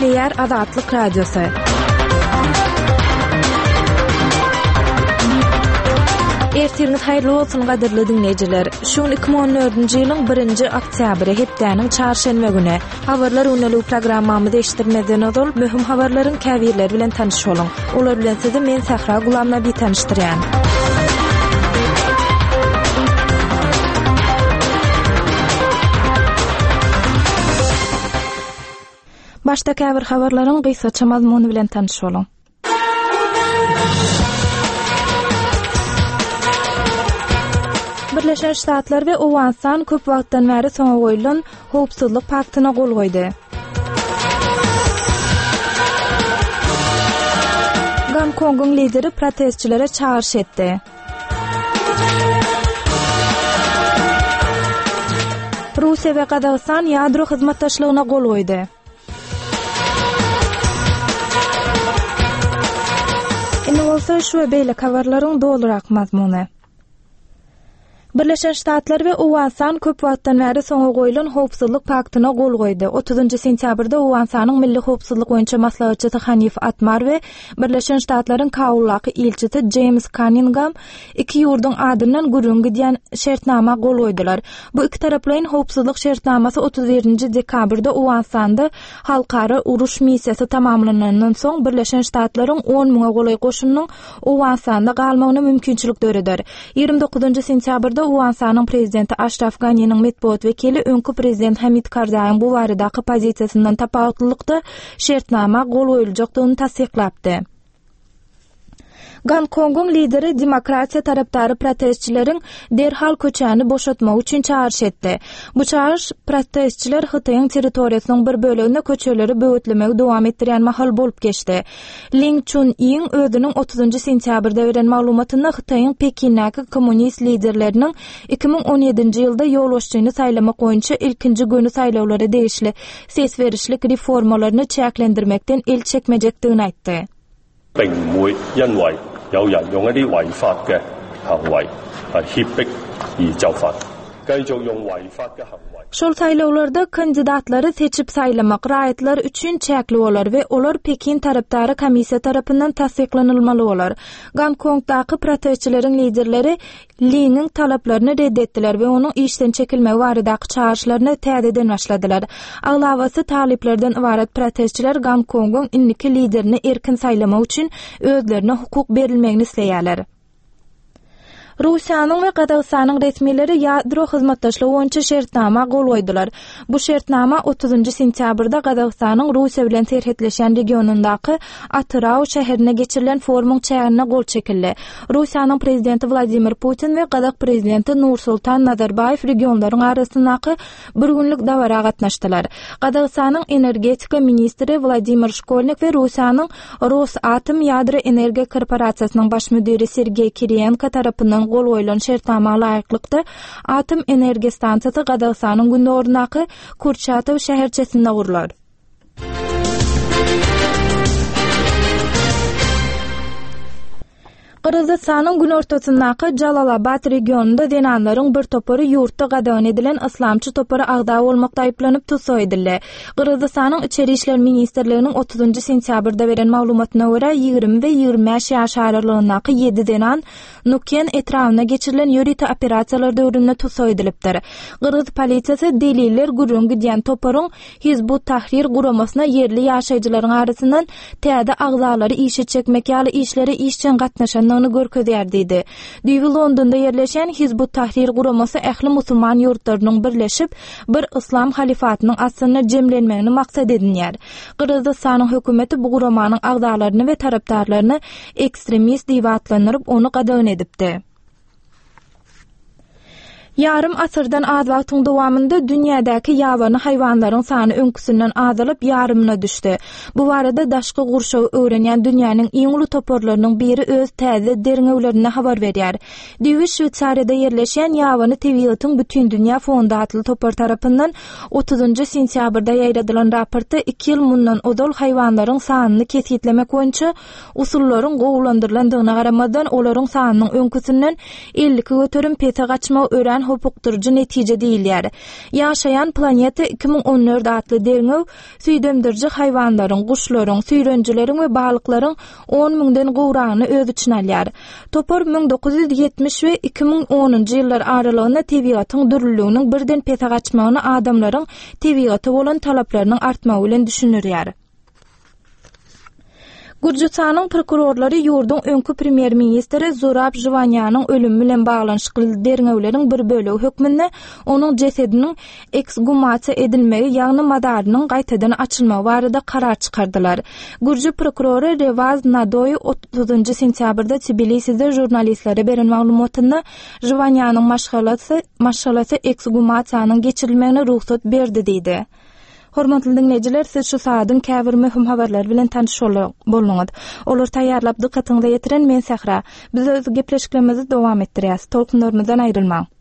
Şeýär Azatlyk Radiosu. Ertiriniz haýyrly bolsun gaderli dinleýijiler. Şuň 2014-nji ýylyň 1-nji oktýabry hepdeniň çarşenbe güni habarlar öňeli programmamyzda eşitdirmeden ozal möhüm habarlaryň käbirleri bilen tanış boluň. Olar bilen sizi men Sahra Gulamnaby tanışdyrýan. Başda käbir habarlaryň gysgaça mazmuny bilen tanış boluň. Birleşen Ştatlar we Owenstan köp wagtdan beri soňa goýulan howpsuzlyk paktyna gol goýdy. Gongkong'un lideri protestçilere çağırış etdi. Rusiya we Qazaqstan ýadro hyzmatdaşlygyna gol goýdy. Indi bolsa şu beýle habarlaryň dolurak mazmuny. Birleşen Ştatlar we Owenstan köp wagtdan beri soňa goýulan howpsuzlyk paktyna gol goýdy. 30 sentýabrda Owensstanyň milli howpsuzlyk boýunça maslahatçysy Hanif Atmar we Birleşen Ştatlaryň Kabuldaky ilçisi James Cunningham iki ýurduň adynyň gürrüň gidýän şertnama gol goýdylar. Bu iki taraplaryň howpsuzlyk şertnamasy 31 dekabrda Owensstanda halkara uruş missiýasy tamamlanandan soň Birleşen Ştatlaryň 10 000 golay goşunynyň Owensstanda galmagyna mümkinçilik döredýär. 29 sentýabrda Owensstanyň prezidenti Ashraf Ghani'nin metbuat vekili öňkü prezident Hamid Karzaýyň bu baradaky pozisiýasyndan tapawatlykda şertnama gol goýuljakdygyny tasdiklapdy. Gongkong'un lideri demokratiya tarapdary protestçileriň derhal köçäni boşatmak üçin çağırış etdi. Bu çağırış protestçiler Hytaýyň territoriýasynyň bir bölegine köçeleri böwetlemek dowam etdirýän mahal bolup geçdi. Ling Chun-ying özüniň 30 sentýabrda beren maglumatyna Hytaýyň Pekinäki kommunist liderleriniň 2017-nji ýylda ýolbaşçyny saýlamak boýunça ilkinji günü saýlawlara degişli ses berişlik reformalaryny çäklendirmekden el çekmejekdigini aýtdy. 並唔會因為有人用一啲違法嘅行為係脅迫而就範，繼續用違法嘅行為。 Şol saýlawlarda kandidatlary seçip saýlamak raýatlar üçin çäkli bolar we olar Pekin tarapdary komissiýa tarapyndan tasdiklanylmaly bolar. Gongkongdaky protestçileriň liderleri Liňiň talaplaryny reddetdiler we onuň işden çekilmegi baradaky çağırşlaryny täzeden başladylar. Aglavasy taliplerden ibaret protestçiler Gongkong'un indiki liderini erkin saýlamak üçin özlerine hukuk berilmegini isleýärler. Rusiýanyň we Qazaqstanyň resmileri ýadro hyzmatdaşlygy boýunça şertnama gol goýdylar. Bu şertnama 30 sentýabrda Qazaqstanyň Rusiýa bilen serhetleşen regionundaky Atrau şäherine geçirilen forumuň çägine gol çekildi. Rusiýanyň prezidenti Vladimir Putin we Qazaq prezidenti Nursultan Nazarbayev regionlaryň arasyndaky bir günlük dawara gatnaşdylar. Qazaqstanyň energetika ministri Vladimir Shkolnik we Rusiýanyň Rosatom ýadro energiýa korporasiýasynyň baş müdiri Sergey Kiriyenko tarapyndan gol goýulan şertnama laýyklykda atom energiýa stansiýasy Qazaqstanyň gündorundaky Kurchatow şäherçesinde gurular. Qırgızstanyň günortasyndaky Jalalabad regionunda denanlaryň bir topary ýurtda gadagyn edilen islamçy topary agda bolmakda aýplanyp tutsak edildi. Qırgızstanyň içeri işler ministrliginiň 30 sentýabrda beren maglumatyna görä 20 we 25 ýaş aralygyndaky 7 denan Nuken etrawyna geçirilen ýöriti operasiýalar döwründe tutsak edilipdir. Qırgız polisiýasy deliller gürrüň gidýän toparyň Hizbut Tahrir guramasyna yerli ýaşaýjylaryň arasyndan täze agzalary işe çekmek ýaly işlere işçen gatnaşan görkezýär diýdi. Düýbi Londonda ýerleşen Hizbut Tahrir guramasy ähli musulman ýurtlarynyň birleşip bir islam halifatynyň asyna jemlenmegini maksat edinýär. Qırgızstanyň hökümeti bu guramanyň agzalaryny we tarapdarlaryny ekstremist diýip atlandyryp onu gadagyn edipdi. Yarım asırdan az wagtyň dowamında dünýädäki ýabany haýwanlaryň sany öňküsinden azalyp yarymyna düşdi. Bu barada daşky gurşaw öwrenýän dünýäniň iň uly toporlarynyň biri öz täze derňewlerine habar berýär. Düýbi Şwýtsariýada ýerleşen ýabany tabiatyň bütün dünýä fondatly topor tarapyndan 30 sentýabrda ýaýradylan raportda 2 ýyl mundan odol haýwanlaryň sanyny kesitlemek boýunça usullaryň gowulandyrylandygyna garamadan olaryň sanynyň öňküsinden 50 götürüm pete gaçmak ören hukukturjy netije diýilýär. Ýaşaýan planeta 2014 adly deňew süýdemdirji haýwanlaryň, guşlaryň, süýrenjileriň we balyklaryň 10 000den gowragyny öz içine alýar. Topar 1970 we 2010-njy ýyllar aralygyna tebigatyň dürlülігiniň birden pete gaçmagyny adamlaryň tebigaty bolan talaplarynyň artmagy bilen düşünürýär. Gürjistanyň prokurorlary ýurdun öňkü premier ministri Zurab Jivanyanyň ölümi bilen baglanşykly derňewleriň bir bölegi hökmünde onuň jesediniň eksgumasiýa edilmegi ýagny madarynyň gaýtadan açylmagy barada karar çykardylar. Gürji prokurory Revaz Nadoy 30 sentýabrda Tbiliside jurnalistlere beren maglumatynda Jivanyanyň maşgalasy eksgumasiýanyň geçirilmegine ruhsat berdi diýdi. Hormatly dinleyijiler, siz şu saatyň käbir möhüm habarlar bilen tanışýar bolňyz. Olar taýýarlap dykkatyňyza ýetiren men Sahra. Biz öz gepleşiklerimizi dowam etdirýäs. Tolkunlarymyzdan aýrylmaň.